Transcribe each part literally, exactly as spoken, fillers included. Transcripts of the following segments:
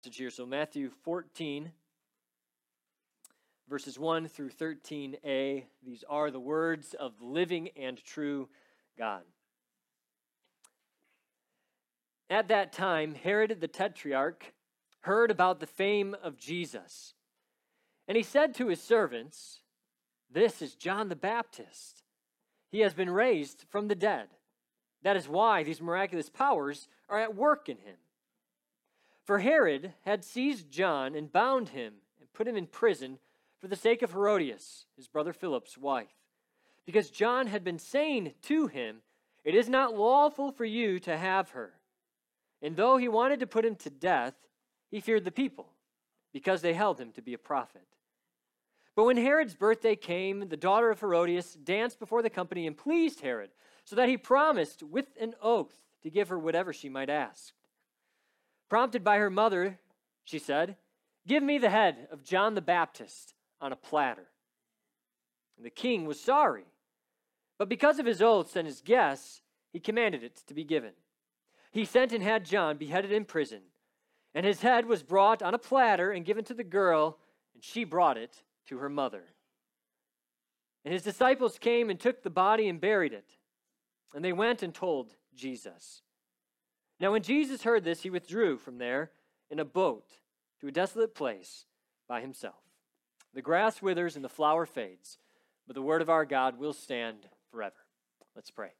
Here. So Matthew fourteen, verses one through thirteen a. These are the words of the living and true God. At that time, Herod the Tetrarch heard about the fame of Jesus. And he said to his servants, "This is John the Baptist. He has been raised from the dead. That is why these miraculous powers are at work in him." For Herod had seized John and bound him and put him in prison for the sake of Herodias, his brother Philip's wife, because John had been saying to him, "It is not lawful for you to have her." And though he wanted to put him to death, he feared the people, because they held him to be a prophet. But when Herod's birthday came, the daughter of Herodias danced before the company and pleased Herod, so that he promised with an oath to give her whatever she might ask. Prompted by her mother, she said, "Give me the head of John the Baptist on a platter." And the king was sorry, but because of his oaths and his guests, he commanded it to be given. He sent and had John beheaded in prison, and his head was brought on a platter and given to the girl, and she brought it to her mother. And his disciples came and took the body and buried it, and they went and told Jesus. Now when Jesus heard this, he withdrew from there in a boat to a desolate place by himself. The grass withers and the flower fades, but the word of our God will stand forever. Let's pray.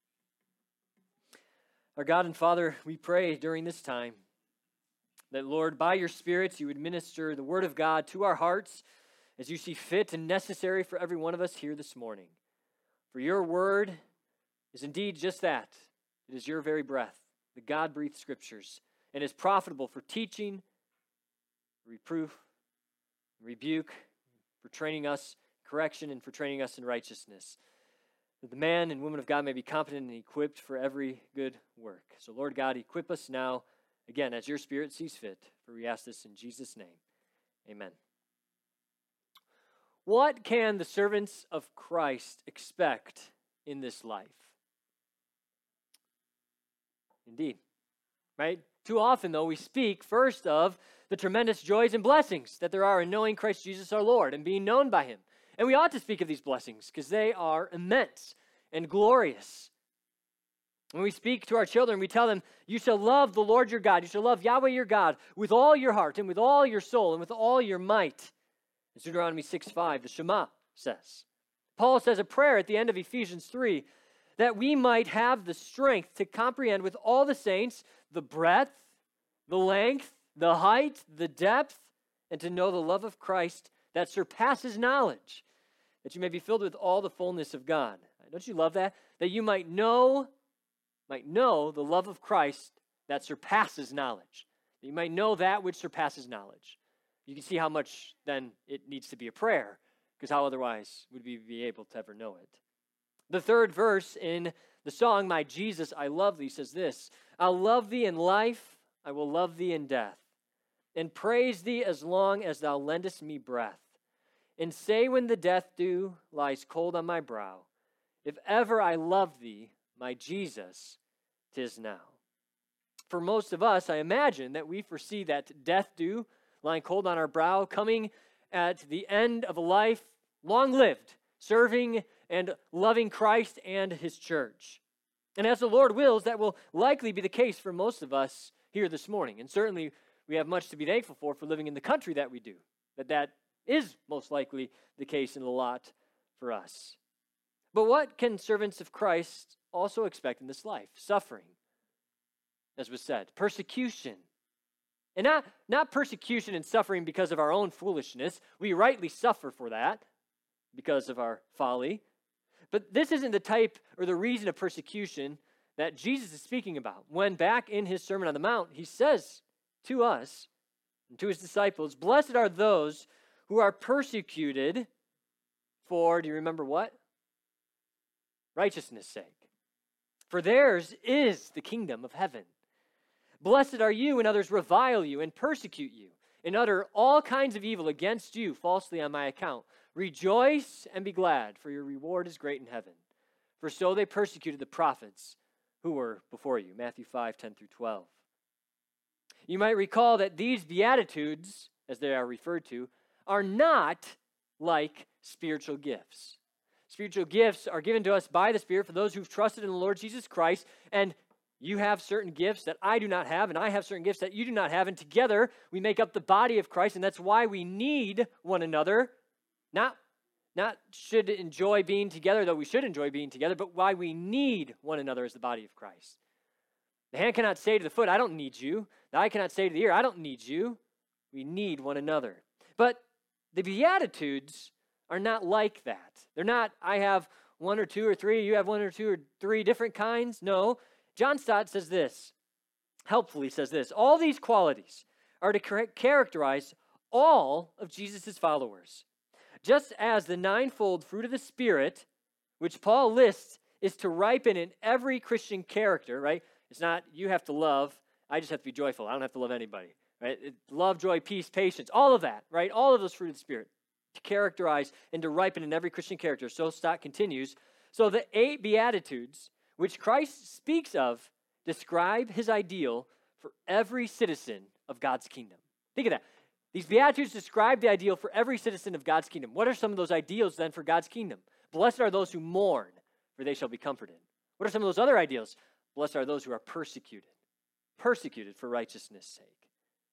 Our God and Father, we pray during this time that, Lord, by your Spirit, you would minister the word of God to our hearts as you see fit and necessary for every one of us here this morning. For your word is indeed just that. It is your very breath, the God-breathed scriptures, and is profitable for teaching, reproof, rebuke, for training us, correction, and for training us in righteousness, that the man and woman of God may be competent and equipped for every good work. So, Lord God, equip us now, again, as your Spirit sees fit, for we ask this in Jesus' name. Amen. What can the servants of Christ expect in this life? Indeed, right? Too often, though, we speak first of the tremendous joys and blessings that there are in knowing Christ Jesus our Lord and being known by him. And we ought to speak of these blessings because they are immense and glorious. When we speak to our children, we tell them, "You shall love the Lord your God. You shall love Yahweh your God with all your heart and with all your soul and with all your might." As Deuteronomy six five, the Shema says. Paul says a prayer at the end of Ephesians three, that we might have the strength to comprehend with all the saints the breadth, the length, the height, the depth, and to know the love of Christ that surpasses knowledge, that you may be filled with all the fullness of God. Don't you love that? That you might know, might know the love of Christ that surpasses knowledge. That you might know that which surpasses knowledge. You can see how much then it needs to be a prayer, because how otherwise would we be able to ever know it? The third verse in the song, "My Jesus, I Love Thee," says this, "I'll love thee in life, I will love thee in death, and praise thee as long as thou lendest me breath, and say when the death dew lies cold on my brow, if ever I love thee, my Jesus, 'tis now." For most of us, I imagine that we foresee that death dew lying cold on our brow coming at the end of a life long-lived, serving and loving Christ and his church. And as the Lord wills, that will likely be the case for most of us here this morning. And certainly we have much to be thankful for for living in the country that we do, that that is most likely the case in a lot for us. But what can servants of Christ also expect in this life? Suffering, as was said, persecution. And not, not persecution and suffering because of our own foolishness. We rightly suffer for that because of our folly. But this isn't the type or the reason of persecution that Jesus is speaking about. When back in his Sermon on the Mount, he says to us and to his disciples, "Blessed are those who are persecuted for," do you remember what? "Righteousness' sake. For theirs is the kingdom of heaven. Blessed are you when others revile you and persecute you and utter all kinds of evil against you falsely on my account. Rejoice and be glad, for your reward is great in heaven. For so they persecuted the prophets who were before you." Matthew five, ten through twelve. You might recall that these Beatitudes, as they are referred to, are not like spiritual gifts. Spiritual gifts are given to us by the Spirit for those who've trusted in the Lord Jesus Christ, and you have certain gifts that I do not have, and I have certain gifts that you do not have, and together we make up the body of Christ, and that's why we need one another. Not, not should enjoy being together, though we should enjoy being together, but why we need one another as the body of Christ. The hand cannot say to the foot, I don't need you. The eye cannot say to the ear, I don't need you. We need one another. But the Beatitudes are not like that. They're not, I have one or two or three, you have one or two or three different kinds. No. John Stott says this, helpfully says this, all these qualities are to characterize all of Jesus' followers. Just as the ninefold fruit of the Spirit, which Paul lists, is to ripen in every Christian character, right? It's not, you have to love, I just have to be joyful. I don't have to love anybody, right? It, love, joy, peace, patience, all of that, right? All of those fruit of the Spirit to characterize and to ripen in every Christian character. So Stott continues, so the eight Beatitudes, which Christ speaks of, describe his ideal for every citizen of God's kingdom. Think of that. These Beatitudes describe the ideal for every citizen of God's kingdom. What are some of those ideals then for God's kingdom? Blessed are those who mourn, for they shall be comforted. What are some of those other ideals? Blessed are those who are persecuted, persecuted for righteousness' sake.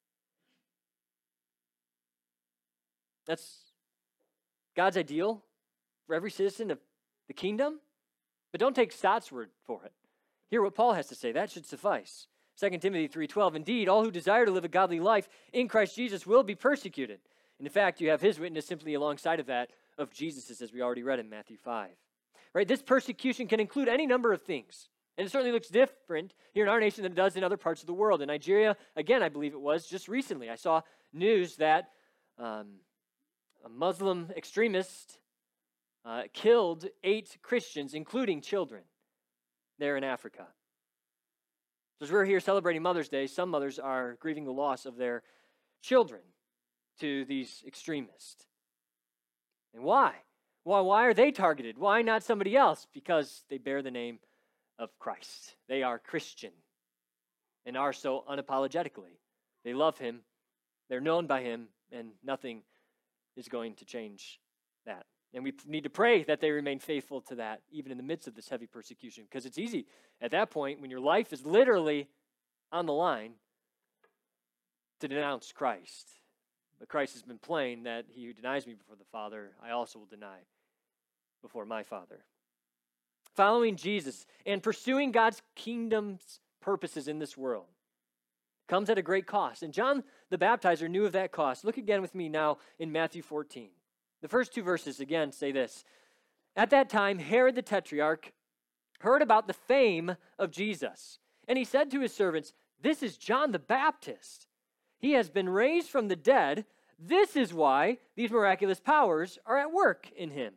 That's God's ideal for every citizen of the kingdom. But don't take Stott's word for it. Hear what Paul has to say. That should suffice. Second Timothy three twelve, indeed, all who desire to live a godly life in Christ Jesus will be persecuted. And in fact, you have his witness simply alongside of that of Jesus's, as we already read in Matthew five. Right? This persecution can include any number of things. And it certainly looks different here in our nation than it does in other parts of the world. In Nigeria, again, I believe it was just recently, I saw news that um, a Muslim extremist uh, killed eight Christians, including children, there in Africa. So as we're here celebrating Mother's Day, some mothers are grieving the loss of their children to these extremists. And why? Why, why are they targeted? Why not somebody else? Because they bear the name of Christ. They are Christian and are so unapologetically. They love him, they're known by him, and nothing is going to change that. And we need to pray that they remain faithful to that, even in the midst of this heavy persecution, because it's easy at that point, when your life is literally on the line, to denounce Christ. But Christ has been plain that he who denies me before the Father, I also will deny before my Father. Following Jesus and pursuing God's kingdom's purposes in this world comes at a great cost. And John the Baptizer knew of that cost. Look again with me now in Matthew fourteen. The first two verses again say this. At that time, Herod the Tetrarch heard about the fame of Jesus. And he said to his servants, this is John the Baptist. He has been raised from the dead. This is why these miraculous powers are at work in him.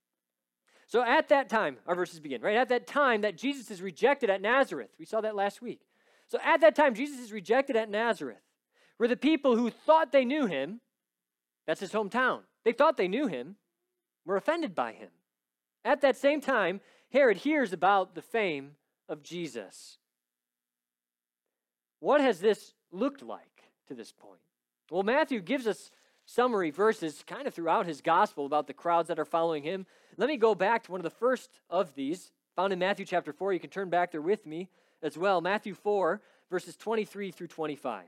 So at that time, our verses begin, right? At that time that Jesus is rejected at Nazareth. We saw that last week. So at that time, Jesus is rejected at Nazareth, where the people who thought they knew him, that's his hometown, they thought they knew him, were offended by him. At that same time, Herod hears about the fame of Jesus. What has this looked like to this point? Well, Matthew gives us summary verses kind of throughout his gospel about the crowds that are following him. Let me go back to one of the first of these, found in Matthew chapter four. You can turn back there with me as well. Matthew four, verses twenty-three through twenty-five.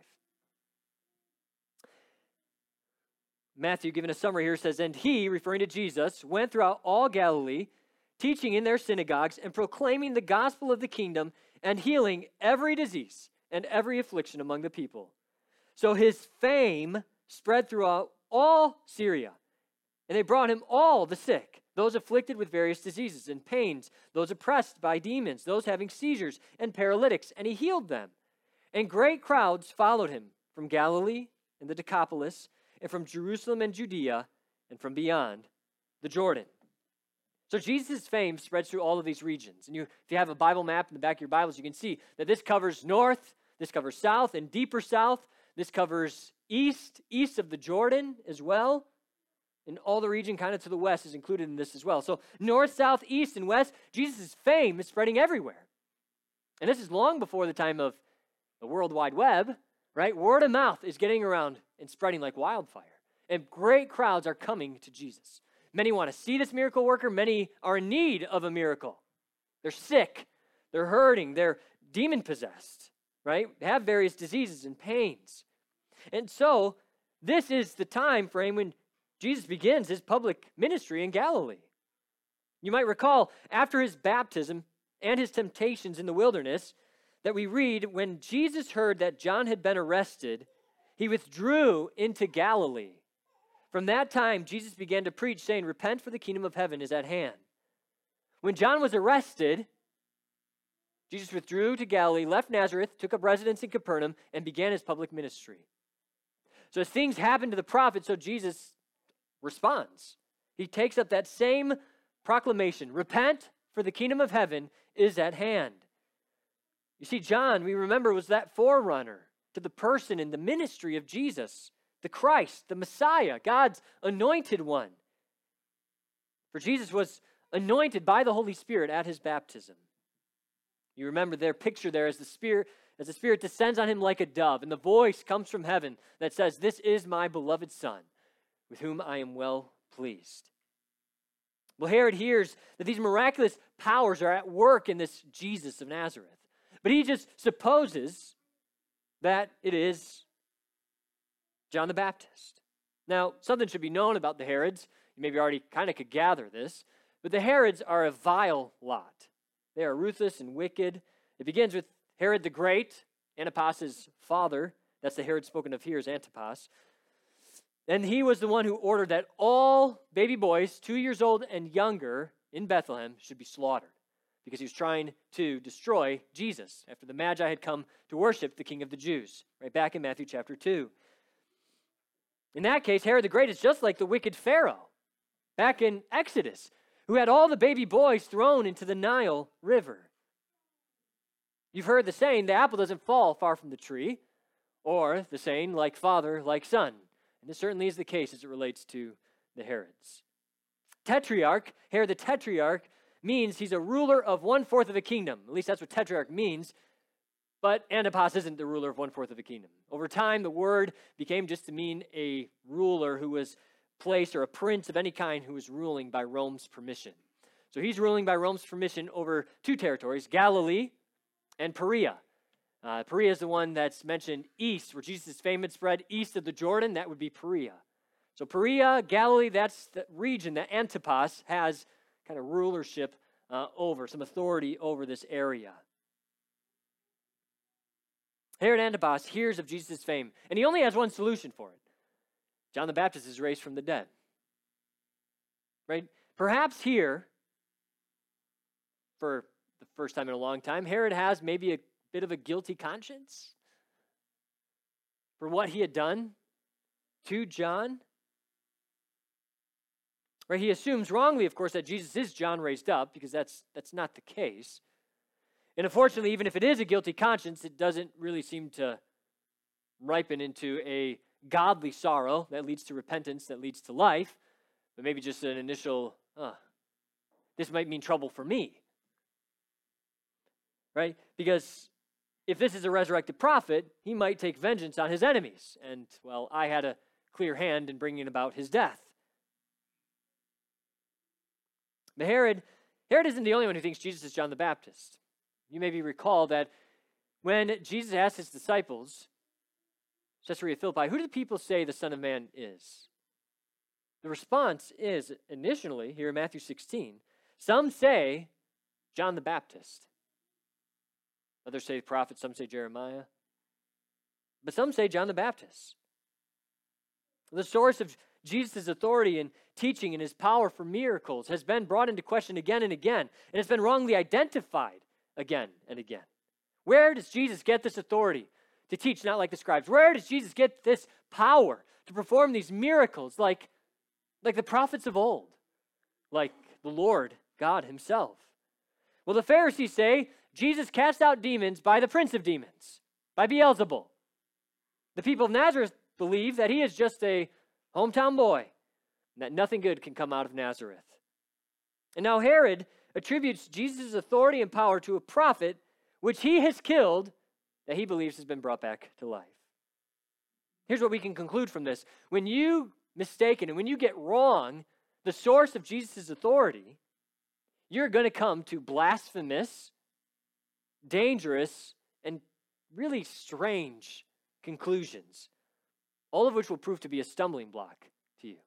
Matthew, giving a summary here, says, and he, referring to Jesus, went throughout all Galilee, teaching in their synagogues and proclaiming the gospel of the kingdom and healing every disease and every affliction among the people. So his fame spread throughout all Syria, and they brought him all the sick, those afflicted with various diseases and pains, those oppressed by demons, those having seizures and paralytics, and he healed them. And great crowds followed him from Galilee and the Decapolis, and from Jerusalem and Judea, and from beyond the Jordan. So Jesus' fame spreads through all of these regions. And you, if you have a Bible map in the back of your Bibles, you can see that this covers north, this covers south, and deeper south. This covers east, east of the Jordan as well. And all the region kind of to the west is included in this as well. So north, south, east, and west, Jesus' fame is spreading everywhere. And this is long before the time of the World Wide Web, right? Word of mouth is getting around and spreading like wildfire. And great crowds are coming to Jesus. Many want to see this miracle worker. Many are in need of a miracle. They're sick. They're hurting. They're demon-possessed, right? They have various diseases and pains. And so this is the time frame when Jesus begins his public ministry in Galilee. You might recall, after his baptism and his temptations in the wilderness, that we read, when Jesus heard that John had been arrested, he withdrew into Galilee. From that time, Jesus began to preach, saying, "Repent, for the kingdom of heaven is at hand." When John was arrested, Jesus withdrew to Galilee, left Nazareth, took up residence in Capernaum, and began his public ministry. So as things happen to the prophet, so Jesus responds. He takes up that same proclamation, "Repent, for the kingdom of heaven is at hand." You see, John, we remember, was that forerunner to the person and the ministry of Jesus, the Christ, the Messiah, God's anointed one. For Jesus was anointed by the Holy Spirit at his baptism. You remember their picture there as the Spirit, as the Spirit descends on him like a dove, and the voice comes from heaven that says, "This is my beloved Son, with whom I am well pleased." Well, Herod hears that these miraculous powers are at work in this Jesus of Nazareth. But he just supposes that it is John the Baptist. Now, something should be known about the Herods. You maybe already kind of could gather this. But the Herods are a vile lot. They are ruthless and wicked. It begins with Herod the Great, Antipas's father. That's the Herod spoken of here as Antipas. And he was the one who ordered that all baby boys, two years old and younger, in Bethlehem should be slaughtered, because he was trying to destroy Jesus after the Magi had come to worship the King of the Jews, right back in Matthew chapter two. In that case, Herod the Great is just like the wicked Pharaoh back in Exodus, who had all the baby boys thrown into the Nile River. You've heard the saying, the apple doesn't fall far from the tree, or the saying, like father, like son. And this certainly is the case as it relates to the Herods. Tetrarch, Herod the Tetrarch, means he's a ruler of one-fourth of a kingdom. At least that's what tetrarch means. But Antipas isn't the ruler of one-fourth of a kingdom. Over time, the word became just to mean a ruler who was placed, or a prince of any kind who was ruling by Rome's permission. So he's ruling by Rome's permission over two territories, Galilee and Perea. Uh, Perea is the one that's mentioned east, where Jesus' fame had spread east of the Jordan. That would be Perea. So Perea, Galilee, that's the region that Antipas has kind of rulership uh, over, some authority over this area. Herod Antipas hears of Jesus' fame, and he only has one solution for it. John the Baptist is raised from the dead. Right? Perhaps here, for the first time in a long time, Herod has maybe a bit of a guilty conscience for what he had done to John. Right? He assumes wrongly, of course, that Jesus is John raised up, because that's that's not the case. And unfortunately, even if it is a guilty conscience, it doesn't really seem to ripen into a godly sorrow that leads to repentance, that leads to life, but maybe just an initial, uh, this might mean trouble for me. Right? Because if this is a resurrected prophet, he might take vengeance on his enemies. And, well, I had a clear hand in bringing about his death. But Herod, Herod isn't the only one who thinks Jesus is John the Baptist. You maybe recall that when Jesus asked his disciples, Caesarea Philippi, who do people say the Son of Man is? The response is, initially, here in Matthew sixteen, some say John the Baptist. Others say prophet, some say Jeremiah. But some say John the Baptist. The source of Jesus' authority and teaching and his power for miracles has been brought into question again and again, and it's been wrongly identified again and again. Where does Jesus get this authority to teach, not like the scribes? Where does Jesus get this power to perform these miracles like, like the prophets of old, like the Lord God himself? Well, the Pharisees say Jesus cast out demons by the prince of demons, by Beelzebul. The people of Nazareth believe that he is just a hometown boy, and that nothing good can come out of Nazareth. And now Herod attributes Jesus' authority and power to a prophet which he has killed, that he believes has been brought back to life. Here's what we can conclude from this. When you mistaken and when you get wrong the source of Jesus' authority, you're going to come to blasphemous, dangerous, and really strange conclusions, all of which will prove to be a stumbling block to you.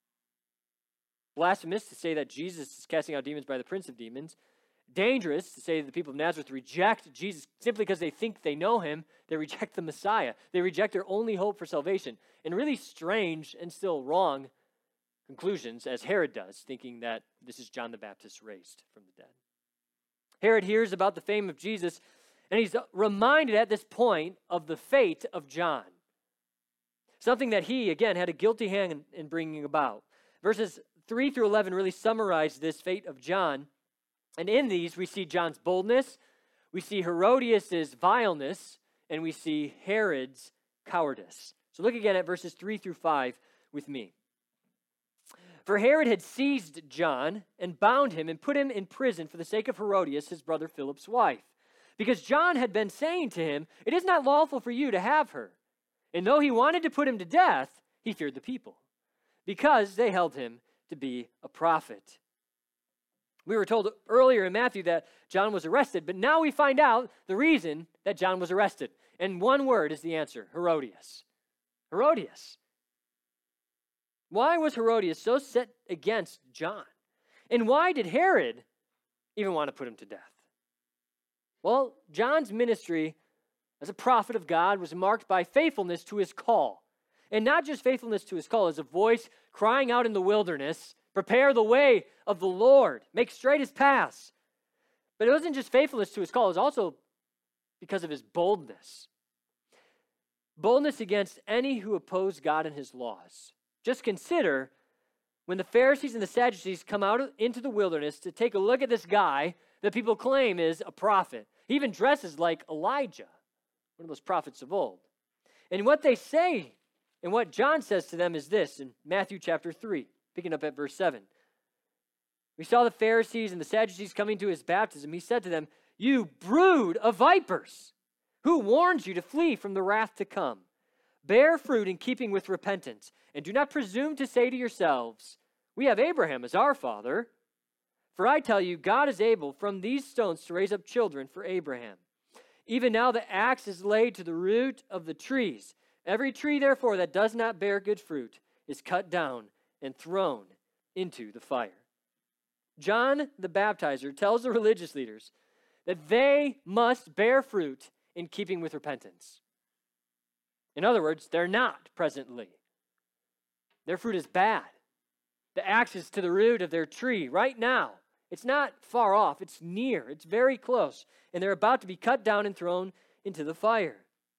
Blasphemous to say that Jesus is casting out demons by the prince of demons. Dangerous to say that the people of Nazareth reject Jesus simply because they think they know him. They reject the Messiah. They reject their only hope for salvation. And really strange and still wrong conclusions, as Herod does, thinking that this is John the Baptist raised from the dead. Herod hears about the fame of Jesus, and he's reminded at this point of the fate of John. Something that he, again, had a guilty hand in, in bringing about. Verses three through eleven really summarize this fate of John. And in these, we see John's boldness, we see Herodias' vileness, and we see Herod's cowardice. So look again at verses three through five with me. For Herod had seized John and bound him and put him in prison for the sake of Herodias, his brother Philip's wife, because John had been saying to him, "It is not lawful for you to have her." And though he wanted to put him to death, he feared the people, because they held him to be a prophet. We were told earlier in Matthew that John was arrested, but now we find out the reason that John was arrested. And one word is the answer: Herodias. Herodias. Why was Herodias so set against John? And why did Herod even want to put him to death? Well, John's ministry as a prophet of God was marked by faithfulness to his call. And not just faithfulness to his call as a voice crying out in the wilderness, "Prepare the way of the Lord, make straight his paths." But it wasn't just faithfulness to his call, it was also because of his boldness. Boldness against any who oppose God and his laws. Just consider when the Pharisees and the Sadducees come out into the wilderness to take a look at this guy that people claim is a prophet. He even dresses like Elijah, one of those prophets of old. And what they say and what John says to them is this in Matthew chapter three, picking up at verse seven. We saw the Pharisees and the Sadducees coming to his baptism. He said to them, "You brood of vipers, who warns you to flee from the wrath to come? Bear fruit in keeping with repentance, and do not presume to say to yourselves, 'We have Abraham as our father.' For I tell you, God is able from these stones to raise up children for Abraham. Even now the axe is laid to the root of the trees. Every tree, therefore, that does not bear good fruit is cut down and thrown into the fire." John the Baptizer tells the religious leaders that they must bear fruit in keeping with repentance. In other words, they're not presently. Their fruit is bad. The axe is to the root of their tree right now. It's not far off. It's near. It's very close. And they're about to be cut down and thrown into the fire.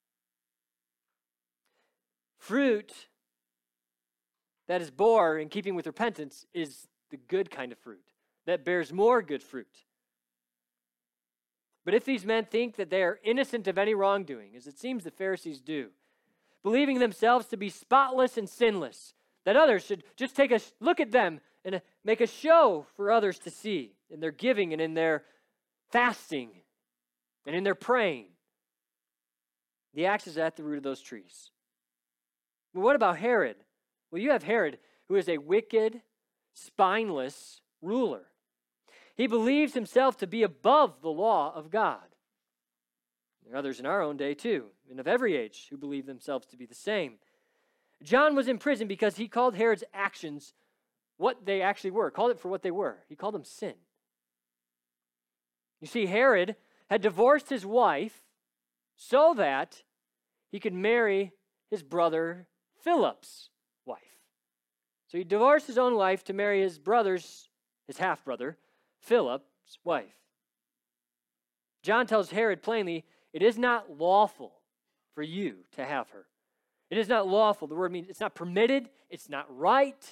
Fruit that is bore in keeping with repentance is the good kind of fruit that bears more good fruit. But if these men think that they are innocent of any wrongdoing, as it seems the Pharisees do, believing themselves to be spotless and sinless, that others should just take a look at them and make a show for others to see in their giving and in their fasting and in their praying, the axe is at the root of those trees. But what about Herod? Well, you have Herod, who is a wicked, spineless ruler. He believes himself to be above the law of God. There are others in our own day too, and of every age, who believe themselves to be the same. John was in prison because he called Herod's actions what they actually were, called it for what they were. He called them sin. You see, Herod had divorced his wife so that he could marry his brother Philip's wife. So he divorced his own wife to marry his brother's, his half-brother, Philip's wife. John tells Herod plainly, it is not lawful for you to have her. It is not lawful. The word means it's not permitted. It's not right.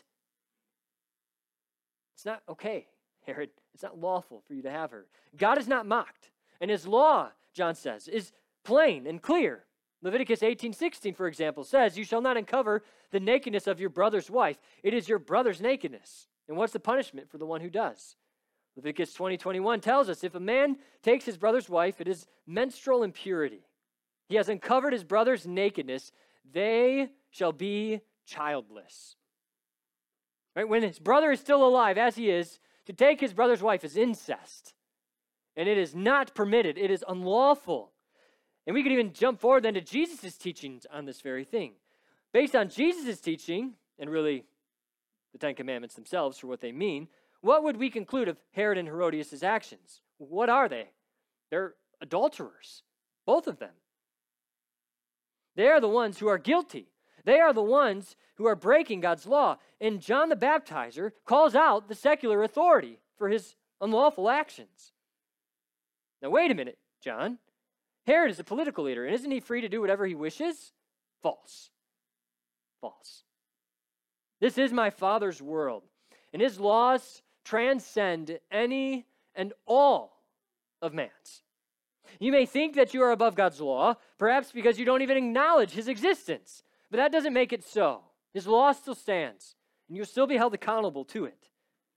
It's not okay, Herod. It's not lawful for you to have her. God is not mocked. And his law, John says, is plain and clear. Leviticus eighteen sixteen, for example, says, "You shall not uncover the nakedness of your brother's wife. It is your brother's nakedness." And what's the punishment for the one who does? Leviticus twenty twenty-one tells us, if a man takes his brother's wife, it is menstrual impurity. He has uncovered his brother's nakedness. they shall be childless. Right? When his brother is still alive, as he is, to take his brother's wife is incest. And it is not permitted. It is unlawful. And we could even jump forward then to Jesus' teachings on this very thing. Based on Jesus' teaching, and really the Ten Commandments themselves for what they mean, what would we conclude of Herod and Herodias' actions? What are they? They're adulterers, both of them. They are the ones who are guilty. They are the ones who are breaking God's law. And John the Baptizer calls out the secular authority for his unlawful actions. Now, wait a minute, John. Herod is a political leader, and isn't he free to do whatever he wishes? False. False. This is my Father's world, and his laws transcend any and all of man's. You may think that you are above God's law, perhaps because you don't even acknowledge his existence, but that doesn't make it so. His law still stands, and you'll still be held accountable to it.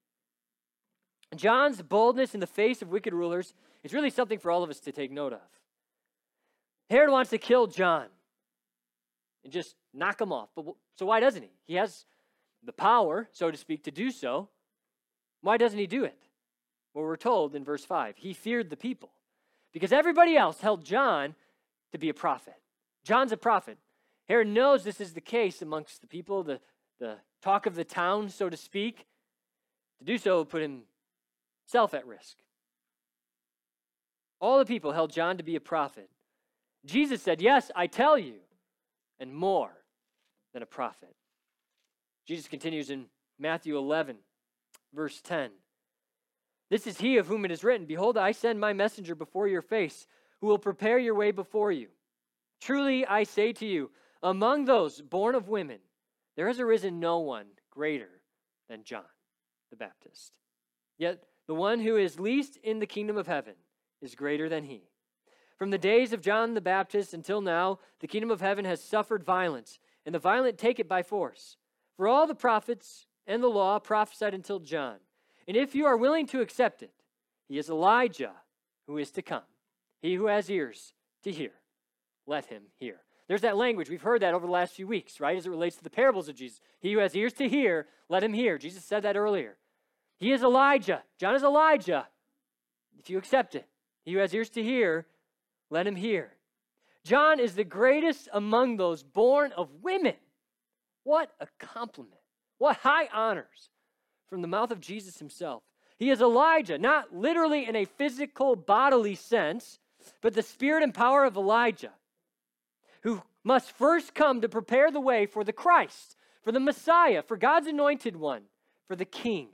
John's boldness in the face of wicked rulers is really something for all of us to take note of. Herod wants to kill John and just knock him off. But so why doesn't he? He has the power, so to speak, to do so. Why doesn't he do it? Well, we're told in verse five, he feared the people because everybody else held John to be a prophet. John's a prophet. Herod knows this is the case amongst the people, the, the talk of the town, so to speak. To do so would put himself at risk. All the people held John to be a prophet. Jesus said, yes, I tell you, and more than a prophet. Jesus continues in Matthew eleven, verse ten. This is he of whom it is written, behold, I send my messenger before your face, who will prepare your way before you. Truly I say to you, among those born of women, there has arisen no one greater than John the Baptist. Yet the one who is least in the kingdom of heaven is greater than he. From the days of John the Baptist until now, the kingdom of heaven has suffered violence, and the violent take it by force. For all the prophets and the law prophesied until John. And if you are willing to accept it, he is Elijah who is to come. He who has ears to hear, let him hear. There's that language. We've heard that over the last few weeks, right, as it relates to the parables of Jesus. He who has ears to hear, let him hear. Jesus said that earlier. He is Elijah. John is Elijah, if you accept it. He who has ears to hear, let him hear. John is the greatest among those born of women. What a compliment. What high honors from the mouth of Jesus himself. He is Elijah, not literally in a physical bodily sense, but the spirit and power of Elijah, who must first come to prepare the way for the Christ, for the Messiah, for God's anointed one, for the King.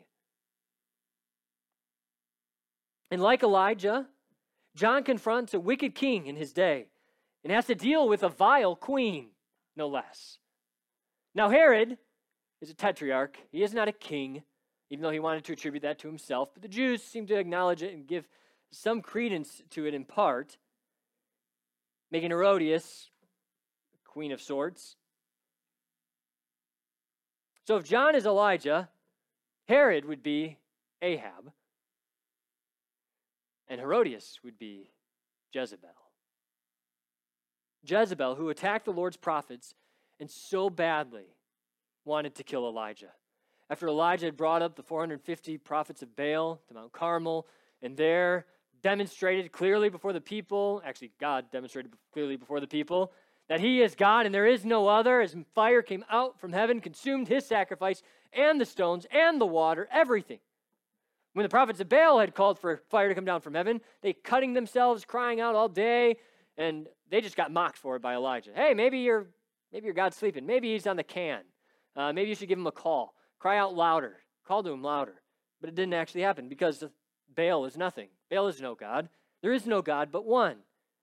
And like Elijah, John confronts a wicked king in his day and has to deal with a vile queen, no less. Now, Herod is a tetrarch. He is not a king, even though he wanted to attribute that to himself. But the Jews seem to acknowledge it and give some credence to it in part, making Herodias a queen of sorts. So if John is Elijah, Herod would be Ahab, and Herodias would be Jezebel. Jezebel, who attacked the Lord's prophets and so badly wanted to kill Elijah. After Elijah had brought up the four hundred fifty prophets of Baal to Mount Carmel, and there demonstrated clearly before the people, actually God demonstrated clearly before the people, that he is God and there is no other, as fire came out from heaven, consumed his sacrifice, and the stones, and the water, everything. When the prophets of Baal had called for fire to come down from heaven, they cutting themselves, crying out all day, and they just got mocked for it by Elijah. Hey, maybe your maybe your God's sleeping. Maybe he's on the can. Uh, maybe you should give him a call. Cry out louder. Call to him louder. But it didn't actually happen because Baal is nothing. Baal is no God. There is no God but one.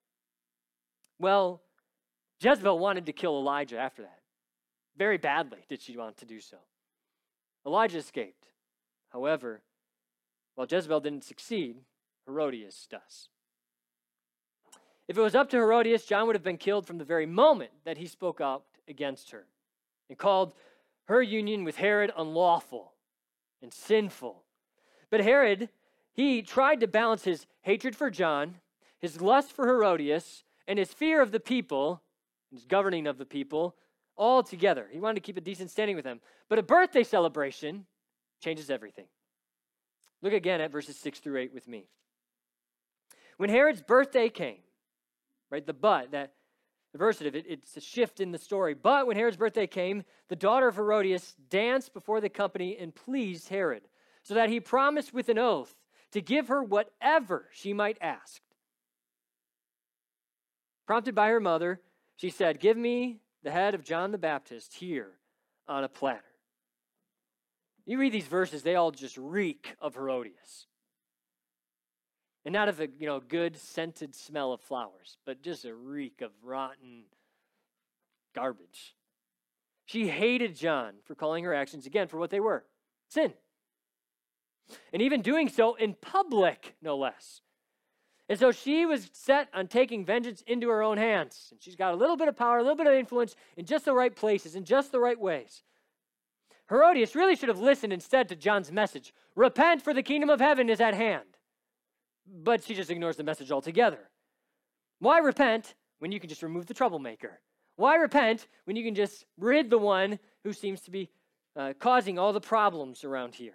Well, Jezebel wanted to kill Elijah after that. Very badly did she want to do so. Elijah escaped. However, while Jezebel didn't succeed, Herodias does. If it was up to Herodias, John would have been killed from the very moment that he spoke out against her and called her union with Herod unlawful and sinful. But Herod, he tried to balance his hatred for John, his lust for Herodias, and his fear of the people his governing of the people, all together. He wanted to keep a decent standing with them. But a birthday celebration changes everything. Look again at verses six through eight with me. When Herod's birthday came, right, the but, that the versative, it, it's a shift in the story. But when Herod's birthday came, the daughter of Herodias danced before the company and pleased Herod, so that he promised with an oath to give her whatever she might ask. Prompted by her mother, she said, "Give me the head of John the Baptist here on a platter." You read these verses, they all just reek of Herodias. And not of a, you know, good scented smell of flowers, but just a reek of rotten garbage. She hated John for calling her actions, again, for what they were, sin. And even doing so in public, no less. And so she was set on taking vengeance into her own hands. And she's got a little bit of power, a little bit of influence in just the right places, in just the right ways. Herodias really should have listened instead to John's message. Repent, for the kingdom of heaven is at hand. But she just ignores the message altogether. Why repent when you can just remove the troublemaker? Why repent when you can just rid the one who seems to be uh, causing all the problems around here?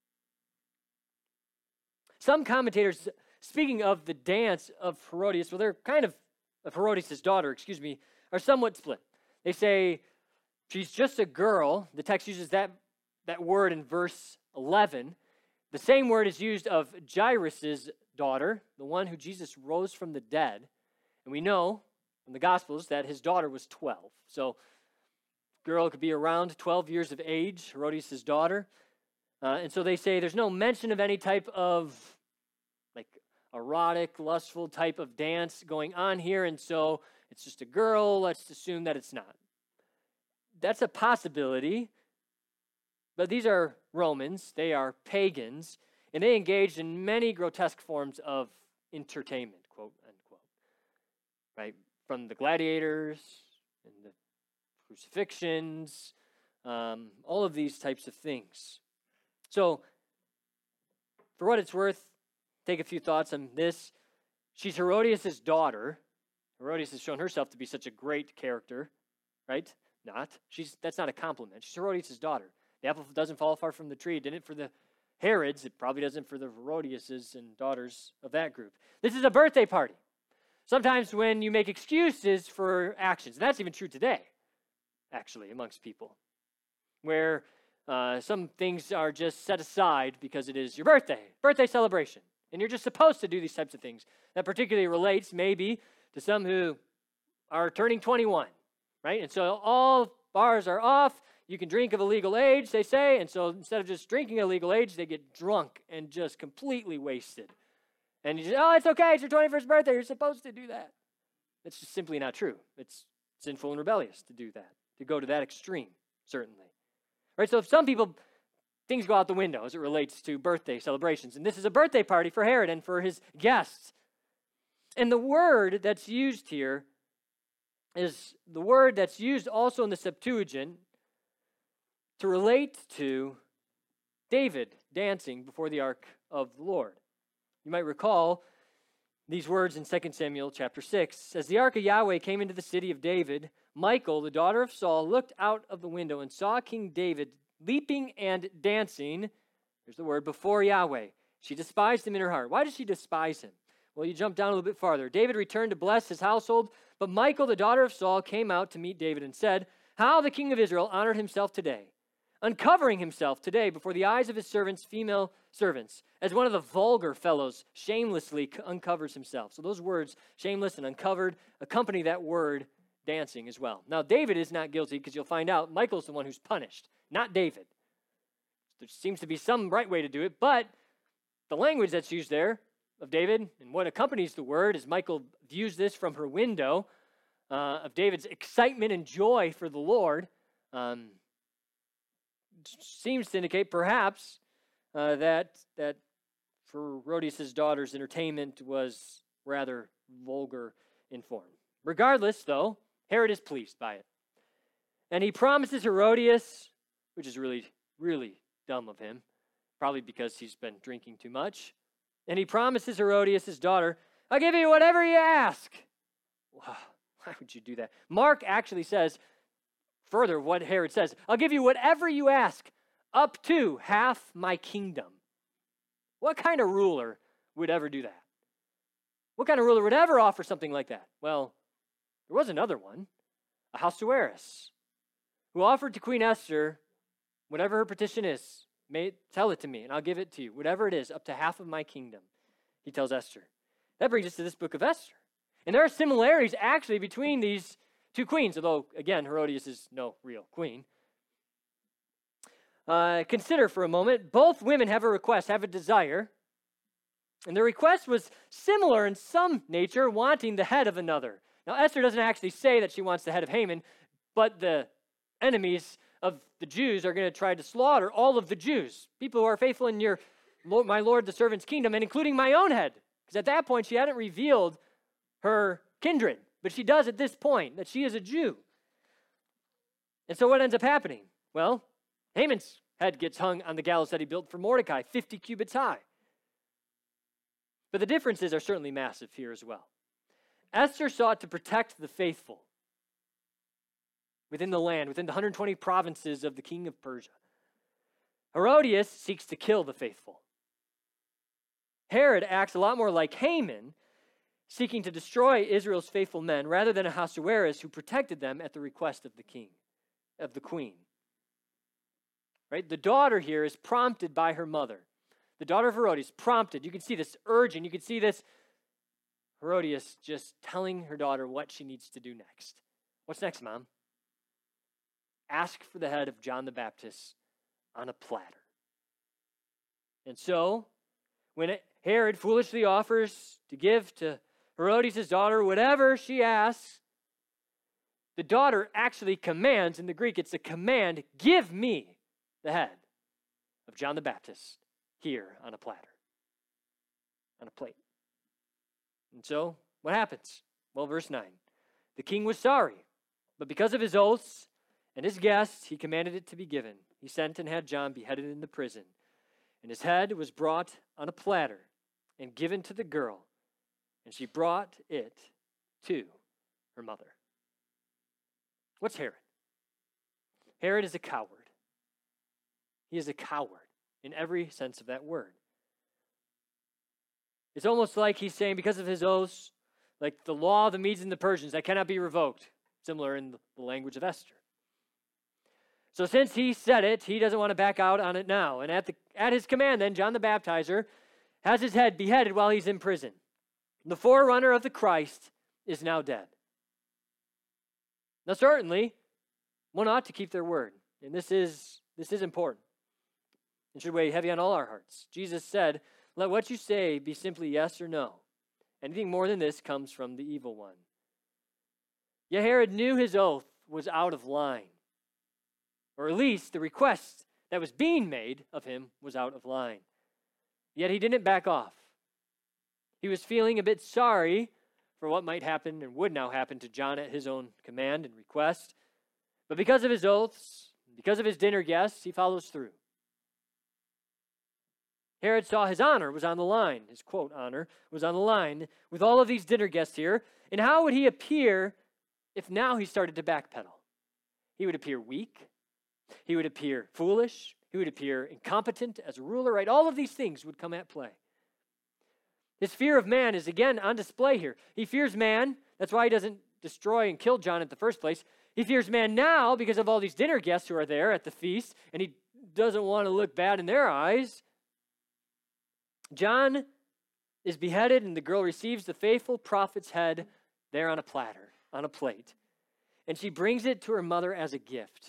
Some commentators, speaking of the dance of Herodias, well, they're kind of, of Herodias' daughter, excuse me, are somewhat split. They say she's just a girl. The text uses that, that word in verse eleven. The same word is used of Jairus' daughter, the one who Jesus rose from the dead. And we know from the Gospels that his daughter was twelve. So girl could be around twelve years of age, Herodias' daughter. Uh, and so they say there's no mention of any type of like erotic, lustful type of dance going on here. And so it's just a girl. Let's assume that it's not. That's a possibility. But these are Romans. They are pagans. And they engaged in many grotesque forms of entertainment, quote unquote. Right? From the gladiators and the crucifixions, um, all of these types of things. So, for what it's worth, take a few thoughts on this. She's Herodias' daughter. Herodias has shown herself to be such a great character, right? Not. She's that's not a compliment. She's Herodias' daughter. The apple doesn't fall far from the tree. It didn't for the Herods. It probably doesn't for the Herodiases and daughters of that group. This is a birthday party. Sometimes when you make excuses for actions, and that's even true today, actually, amongst people, where uh, some things are just set aside because it is your birthday, birthday celebration, and you're just supposed to do these types of things. That particularly relates maybe to some who are turning twenty-one, right? And so all bars are off. You can drink of a legal age, they say, and so instead of just drinking at a legal age, they get drunk and just completely wasted. And you say, oh, it's okay, it's your twenty-first birthday, you're supposed to do that. That's just simply not true. It's sinful and rebellious to do that, to go to that extreme, certainly. Right, so if some people, things go out the window as it relates to birthday celebrations, and this is a birthday party for Herod and for his guests. And the word that's used here is the word that's used also in the Septuagint to relate to David dancing before the ark of the Lord. You might recall these words in Second Samuel chapter six. As the ark of Yahweh came into the city of David, Michal, the daughter of Saul, looked out of the window and saw King David leaping and dancing, here's the word, before Yahweh. She despised him in her heart. Why did she despise him? Well, you jump down a little bit farther. David returned to bless his household, but Michal, the daughter of Saul, came out to meet David and said, how the king of Israel honored himself today, uncovering himself today before the eyes of his servants, female servants, as one of the vulgar fellows shamelessly uncovers himself. So those words, shameless and uncovered, accompany that word dancing as well. Now, David is not guilty because you'll find out Michal's the one who's punished, not David. There seems to be some right way to do it, but the language that's used there of David and what accompanies the word as Michal views this from her window uh, of David's excitement and joy for the Lord um, seems to indicate perhaps uh, that that Herodias' daughter's entertainment was rather vulgar in form. Regardless, though, Herod is pleased by it. And he promises Herodias, which is really, really dumb of him, probably because he's been drinking too much. And he promises Herodias' daughter, I'll give you whatever you ask. Wow. Why would you do that? Mark actually says, further, what Herod says, I'll give you whatever you ask, up to half my kingdom. What kind of ruler would ever do that? What kind of ruler would ever offer something like that? Well, there was another one, Ahasuerus, who offered to Queen Esther, whatever her petition is, may, tell it to me, and I'll give it to you. Whatever it is, up to half of my kingdom, he tells Esther. That brings us to this book of Esther. And there are similarities, actually, between these two queens, although, again, Herodias is no real queen. Uh, consider for a moment, both women have a request, have a desire, and their request was similar in some nature, wanting the head of another. Now, Esther doesn't actually say that she wants the head of Haman, but the enemies of the Jews are going to try to slaughter all of the Jews, people who are faithful in your, my Lord, the servant's kingdom, and including my own head. Because at that point, she hadn't revealed her kindred, but she does at this point, that she is a Jew. And so what ends up happening? Well, Haman's head gets hung on the gallows that he built for Mordecai, fifty cubits high. But the differences are certainly massive here as well. Esther sought to protect the faithful within the land, within the one hundred twenty provinces of the king of Persia. Herodias seeks to kill the faithful. Herod acts a lot more like Haman, seeking to destroy Israel's faithful men rather than Ahasuerus, who protected them at the request of the king, of the queen. Right? The daughter here is prompted by her mother. The daughter of Herodias, prompted. You can see this urging. You can see this Herodias just telling her daughter what she needs to do next. What's next, Mom? Ask for the head of John the Baptist on a platter. And so, when Herod foolishly offers to give to Herodias' daughter whatever she asks, the daughter actually commands, in the Greek it's a command, give me the head of John the Baptist here on a platter, on a plate. And so, what happens? Well, verse nine. The king was sorry, but because of his oaths and his guests, he commanded it to be given. He sent and had John beheaded in the prison. And his head was brought on a platter and given to the girl, and she brought it to her mother. What's Herod? Herod is a coward. He is a coward in every sense of that word. It's almost like he's saying, because of his oaths, like the law of the Medes and the Persians, that cannot be revoked, similar in the language of Esther. So since he said it, he doesn't want to back out on it now. And at the at his command, then, John the Baptizer has his head beheaded while he's in prison. The forerunner of the Christ is now dead. Now, certainly, one ought to keep their word. And this is, this is important. It should weigh heavy on all our hearts. Jesus said, let what you say be simply yes or no. Anything more than this comes from the evil one. Yet Herod knew his oath was out of line. Or at least the request that was being made of him was out of line. Yet he didn't back off. He was feeling a bit sorry for what might happen and would now happen to John at his own command and request. But because of his oaths, because of his dinner guests, he follows through. Herod saw his honor was on the line. His quote, honor, was on the line with all of these dinner guests here. And how would he appear if now he started to backpedal? He would appear weak. He would appear foolish. He would appear incompetent as a ruler, right? All of these things would come at play. His fear of man is again on display here. He fears man. That's why he doesn't destroy and kill John at the first place. He fears man now because of all these dinner guests who are there at the feast, and he doesn't want to look bad in their eyes. John is beheaded, and the girl receives the faithful prophet's head there on a platter, on a plate. And she brings it to her mother as a gift.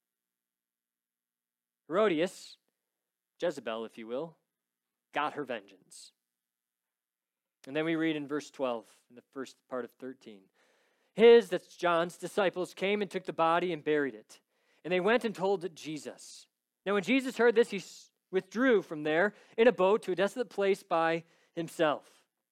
Herodias, Jezebel, if you will, got her vengeance. And then we read in verse twelve, in the first part of thirteen. His, that's John's, disciples came and took the body and buried it. And they went and told Jesus. Now when Jesus heard this, he withdrew from there in a boat to a desolate place by himself.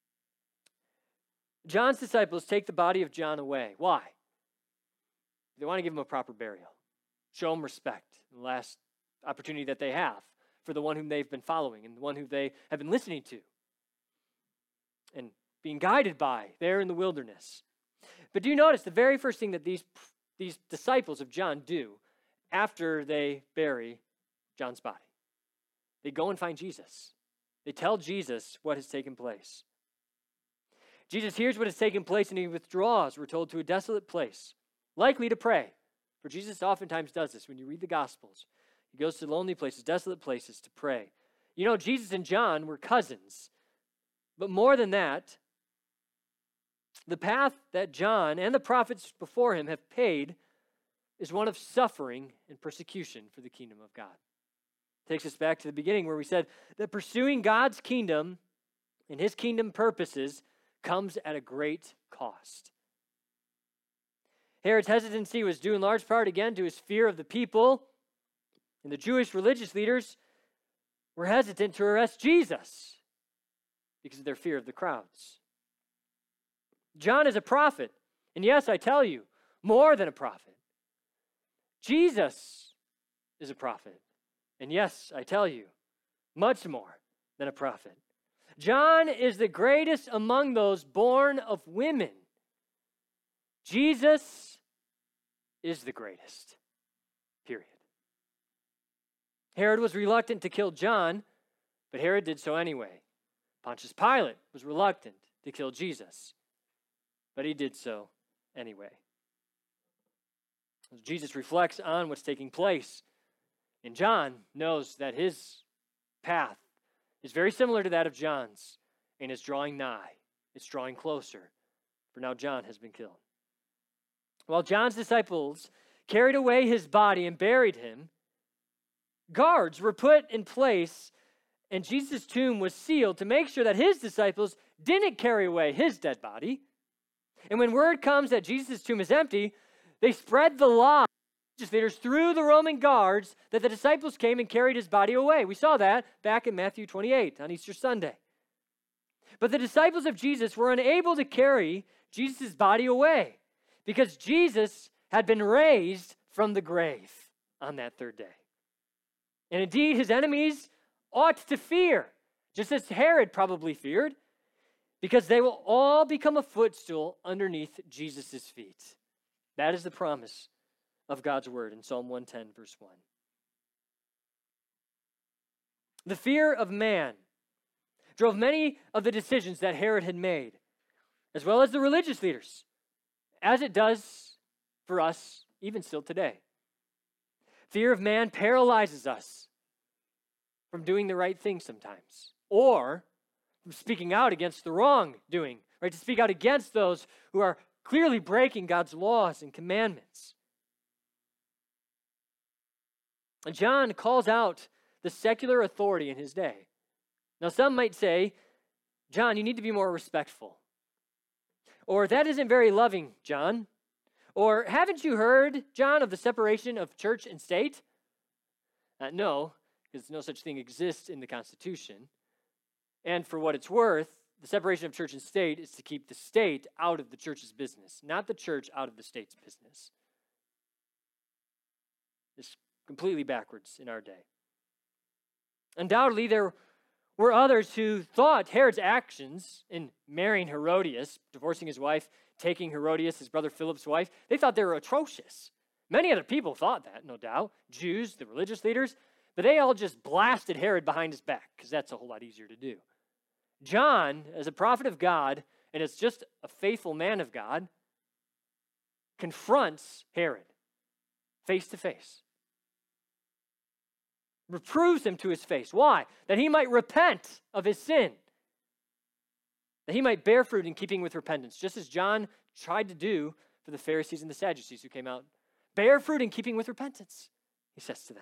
John's disciples take the body of John away. Why? They want to give him a proper burial. Show him respect. The last opportunity that they have for the one whom they've been following and the one who they have been listening to and being guided by there in the wilderness. But do you notice the very first thing that these, these disciples of John do after they bury John's body? They go and find Jesus. They tell Jesus what has taken place. Jesus hears what has taken place and he withdraws, we're told, to a desolate place, likely to pray. For Jesus oftentimes does this. When you read the Gospels, he goes to lonely places, desolate places to pray. You know, Jesus and John were cousins. But more than that, the path that John and the prophets before him have paid is one of suffering and persecution for the kingdom of God. Takes us back to the beginning where we said that pursuing God's kingdom and his kingdom purposes comes at a great cost. Herod's hesitancy was due in large part, again, to his fear of the people, and the Jewish religious leaders were hesitant to arrest Jesus because of their fear of the crowds. John is a prophet, and yes, I tell you, more than a prophet. Jesus is a prophet, and yes, I tell you, much more than a prophet. John is the greatest among those born of women. Jesus is the greatest, period. Herod was reluctant to kill John, but Herod did so anyway. Pontius Pilate was reluctant to kill Jesus, but he did so anyway. As Jesus reflects on what's taking place, and John knows that his path is very similar to that of John's, and is drawing nigh. It's drawing closer, for now John has been killed. While John's disciples carried away his body and buried him, guards were put in place, and Jesus' tomb was sealed to make sure that his disciples didn't carry away his dead body. And when word comes that Jesus' tomb is empty, they spread the lie leaders through the Roman guards that the disciples came and carried his body away. We saw that back in Matthew twenty-eight on Easter Sunday. But the disciples of Jesus were unable to carry Jesus' body away because Jesus had been raised from the grave on that third day. And indeed, his enemies ought to fear, just as Herod probably feared, because they will all become a footstool underneath Jesus' feet. That is the promise of God's word in Psalm one ten, verse one. The fear of man drove many of the decisions that Herod had made, as well as the religious leaders, as it does for us even still today. Fear of man paralyzes us from doing the right thing sometimes, or from speaking out against the wrongdoing, right? To speak out against those who are clearly breaking God's laws and commandments. And John calls out the secular authority in his day. Now, some might say, John, you need to be more respectful. Or, that isn't very loving, John. Or, haven't you heard, John, of the separation of church and state? Uh, no, because no such thing exists in the Constitution. And for what it's worth, the separation of church and state is to keep the state out of the church's business, not the church out of the state's business. It's completely backwards in our day. Undoubtedly, there were others who thought Herod's actions in marrying Herodias, divorcing his wife, taking Herodias, his brother Philip's wife, they thought they were atrocious. Many other people thought that, no doubt. Jews, the religious leaders, but they all just blasted Herod behind his back because that's a whole lot easier to do. John, as a prophet of God, and as just a faithful man of God, confronts Herod face to face. Reproves him to his face. Why? That he might repent of his sin. That he might bear fruit in keeping with repentance, just as John tried to do for the Pharisees and the Sadducees who came out. Bear fruit in keeping with repentance, he says to them.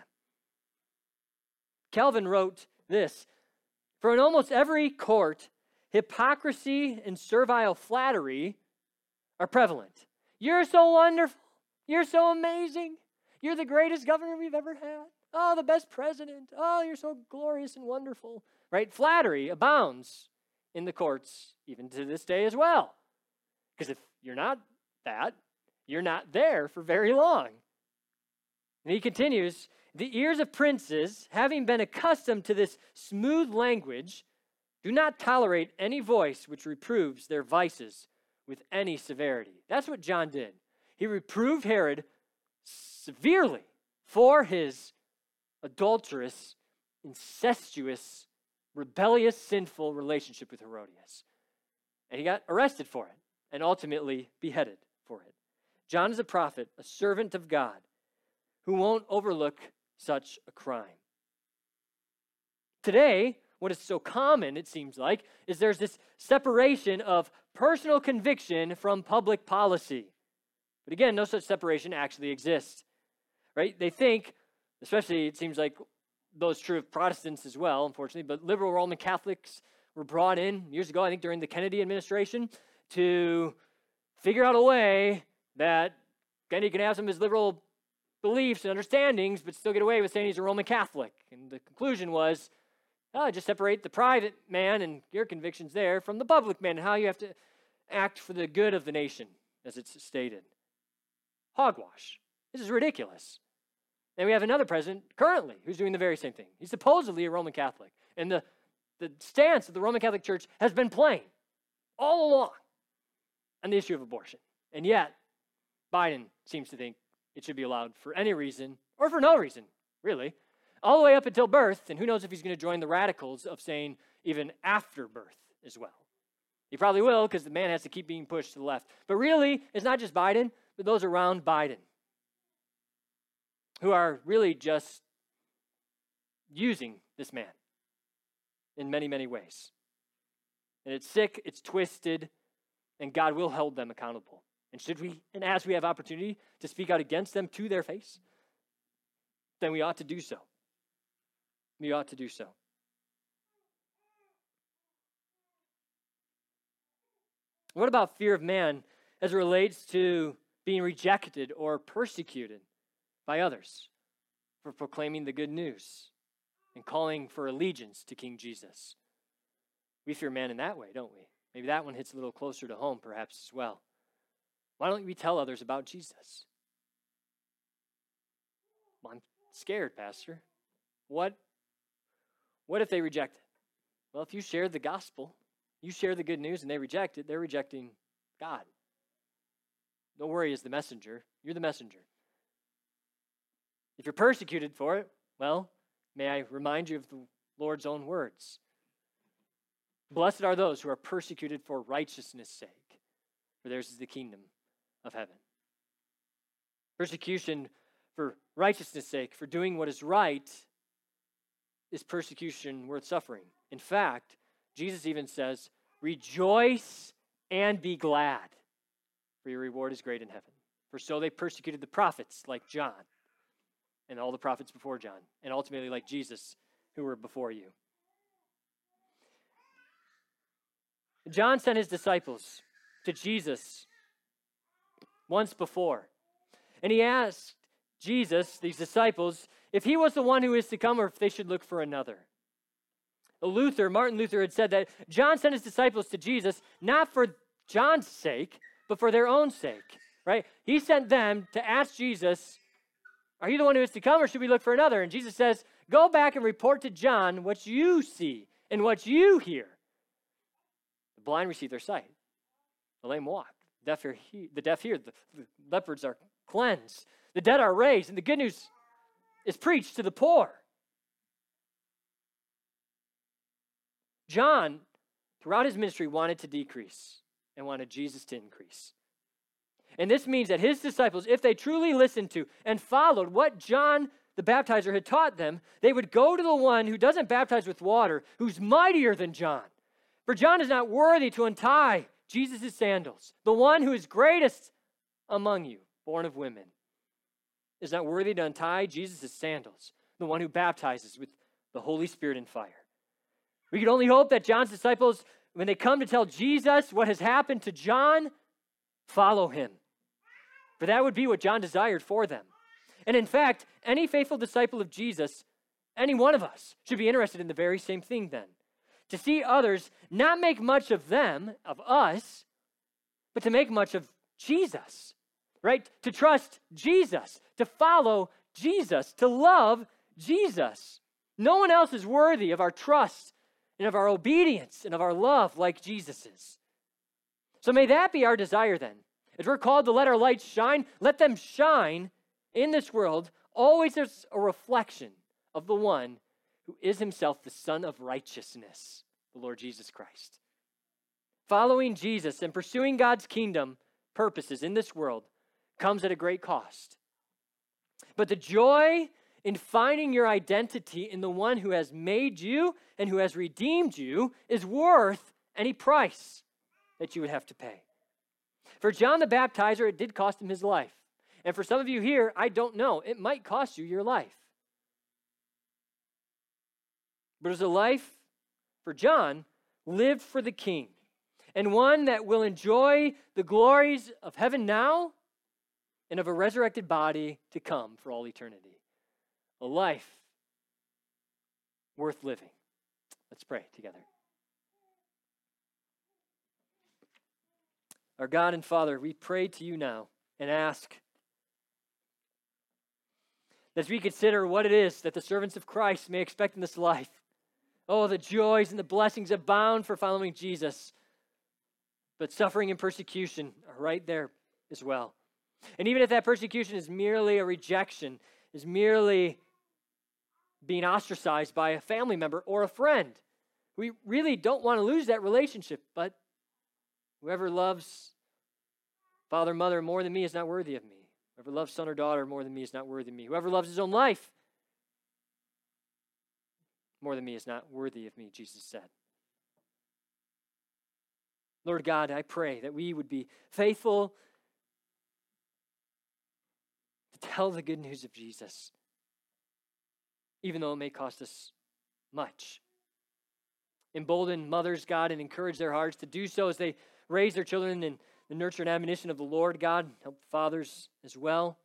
Calvin wrote this, "For in almost every court, hypocrisy and servile flattery are prevalent. You're so wonderful. You're so amazing. You're the greatest governor we've ever had. Oh, the best president. Oh, you're so glorious and wonderful." Right? Flattery abounds in the courts even to this day as well. Because if you're not that, you're not there for very long. And he continues, "The ears of princes, having been accustomed to this smooth language, do not tolerate any voice which reproves their vices with any severity. That's what John did. He reproved Herod severely for his adulterous, incestuous, rebellious, sinful relationship with Herodias. And he got arrested for it and ultimately beheaded for it. John is a prophet, a servant of God, who won't overlook such a crime. Today, what is so common, it seems like, is there's this separation of personal conviction from public policy. But again, no such separation actually exists, right? They think, especially it seems like those true of Protestants as well, unfortunately, but liberal Roman Catholics were brought in years ago, I think during the Kennedy administration, to figure out a way that Kennedy can have some of his liberal beliefs and understandings, but still get away with saying he's a Roman Catholic. And the conclusion was, oh, just separate the private man and your convictions there from the public man and how you have to act for the good of the nation, as it's stated. Hogwash. This is ridiculous. And we have another president currently who's doing the very same thing. He's supposedly a Roman Catholic. And the, the stance of the Roman Catholic Church has been plain all along on the issue of abortion. And yet, Biden seems to think it should be allowed for any reason, or for no reason, really, all the way up until birth, and who knows if he's going to join the radicals of saying even after birth as well. He probably will, because the man has to keep being pushed to the left. But really, it's not just Biden, but those around Biden who are really just using this man in many, many ways. And it's sick, it's twisted, and God will hold them accountable. And should we, and as we have opportunity to speak out against them to their face, then we ought to do so. We ought to do so. What about fear of man as it relates to being rejected or persecuted by others for proclaiming the good news and calling for allegiance to King Jesus? We fear man in that way, don't we? Maybe that one hits a little closer to home, perhaps, as well. Why don't we tell others about Jesus? Well, I'm scared, Pastor. What, what if they reject it? Well, if you share the gospel, you share the good news and they reject it, they're rejecting God. Don't worry, as the messenger. You're the messenger. If you're persecuted for it, well, may I remind you of the Lord's own words. Blessed are those who are persecuted for righteousness' sake, for theirs is the kingdom of heaven. Persecution for righteousness' sake, for doing what is right, is persecution worth suffering. In fact, Jesus even says, rejoice and be glad, for your reward is great in heaven. For so they persecuted the prophets like John, and all the prophets before John, and ultimately like Jesus, who were before you. John sent his disciples to Jesus once before, and he asked Jesus, these disciples, if he was the one who is to come or if they should look for another. Luther, Martin Luther had said that John sent his disciples to Jesus not for John's sake, but for their own sake, right? He sent them to ask Jesus, are you the one who is to come or should we look for another? And Jesus says, go back and report to John what you see and what you hear. The blind receive their sight. The lame walk. The deaf hear, the deaf hear. The, the leopards are cleansed. The dead are raised. And the good news is preached to the poor. John, throughout his ministry, wanted to decrease and wanted Jesus to increase. And this means that his disciples, if they truly listened to and followed what John the baptizer had taught them, they would go to the one who doesn't baptize with water, who's mightier than John. For John is not worthy to untie Jesus' sandals. The one who is greatest among you, born of women, is not worthy to untie Jesus' sandals. The one who baptizes with the Holy Spirit and fire. We could only hope that John's disciples, when they come to tell Jesus what has happened to John, follow him. For that would be what John desired for them. And in fact, any faithful disciple of Jesus, any one of us, should be interested in the very same thing then. To see others not make much of them, of us, but to make much of Jesus, right? To trust Jesus, to follow Jesus, to love Jesus. No one else is worthy of our trust and of our obedience and of our love like Jesus is. So may that be our desire then. As we're called to let our lights shine, let them shine in this world, always as a reflection of the one who is himself the Son of righteousness, the Lord Jesus Christ. Following Jesus and pursuing God's kingdom purposes in this world comes at a great cost. But the joy in finding your identity in the one who has made you and who has redeemed you is worth any price that you would have to pay. For John the Baptizer, it did cost him his life. And for some of you here, I don't know, it might cost you your life. But it was a life, for John, lived for the King, and one that will enjoy the glories of heaven now and of a resurrected body to come for all eternity. A life worth living. Let's pray together. Our God and Father, we pray to you now and ask, as we consider what it is that the servants of Christ may expect in this life. Oh, the joys and the blessings abound for following Jesus. But suffering and persecution are right there as well. And even if that persecution is merely a rejection, is merely being ostracized by a family member or a friend, we really don't want to lose that relationship. But whoever loves father or mother more than me is not worthy of me. Whoever loves son or daughter more than me is not worthy of me. Whoever loves his own life more than me is not worthy of me, Jesus said. Lord God, I pray that we would be faithful to tell the good news of Jesus, even though it may cost us much. Embolden mothers, God, and encourage their hearts to do so as they raise their children in the nurture and admonition of the Lord, God. Help fathers as well.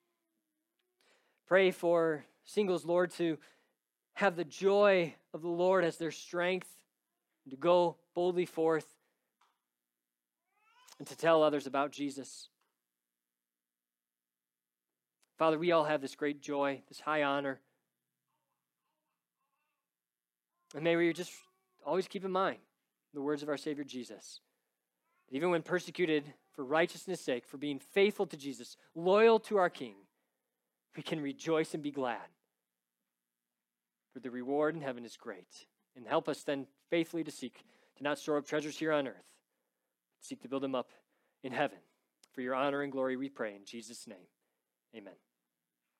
Pray for singles, Lord, to have the joy of the Lord as their strength, and to go boldly forth and to tell others about Jesus. Father, we all have this great joy, this high honor. And may we just always keep in mind the words of our Savior Jesus. Even when persecuted for righteousness' sake, for being faithful to Jesus, loyal to our King, we can rejoice and be glad. For the reward in heaven is great. And help us then faithfully to seek to not store up treasures here on earth, but seek to build them up in heaven. For your honor and glory we pray in Jesus' name. Amen.